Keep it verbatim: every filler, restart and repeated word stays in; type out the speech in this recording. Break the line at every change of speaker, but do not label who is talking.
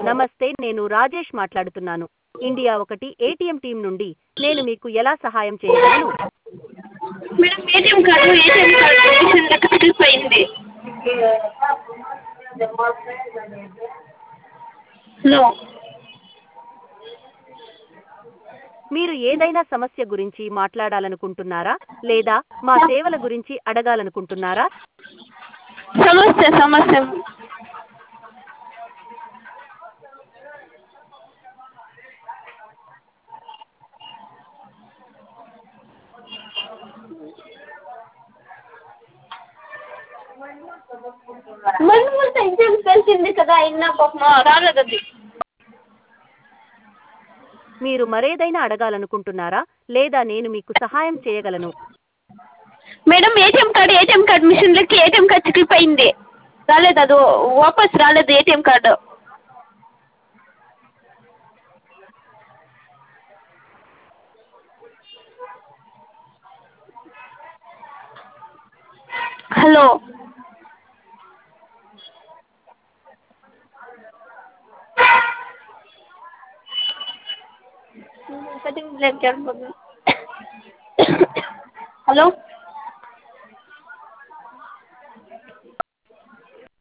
నమస్తే, నేను రాజేష్ మాట్లాడుతున్నాను. ఇండియా ఒకటి ఏటీఎం టీం నుండి. నేను మీకు ఎలా సహాయం చేయగలను?
Madam ATM card ATM card machine లెక్క స్లిప్ అయింది. హలో
మీరు ఏదైనా సమస్య గురించి మాట్లాడాలనుకుంటున్నారా లేదా మా సేవల గురించి అడగాలనుకుంటున్నారా?
సమస్య సమస్య మన ముందు ఎగ్జామ్ కలిసింది కదా అయినా పాపం రాలేదు అది.
మీరు మరేదైనా అడగాలనుకుంటున్నారా లేదా నేను మీకు సహాయం చేయగలను?
Madam ATM card ATM card మిషన్లకి ఏటీఎం కార్డు స్లిప్ అయింది, రాలేదు, అది వాపస్ రాలేదు ఏటీఎం కార్డు. Hello hello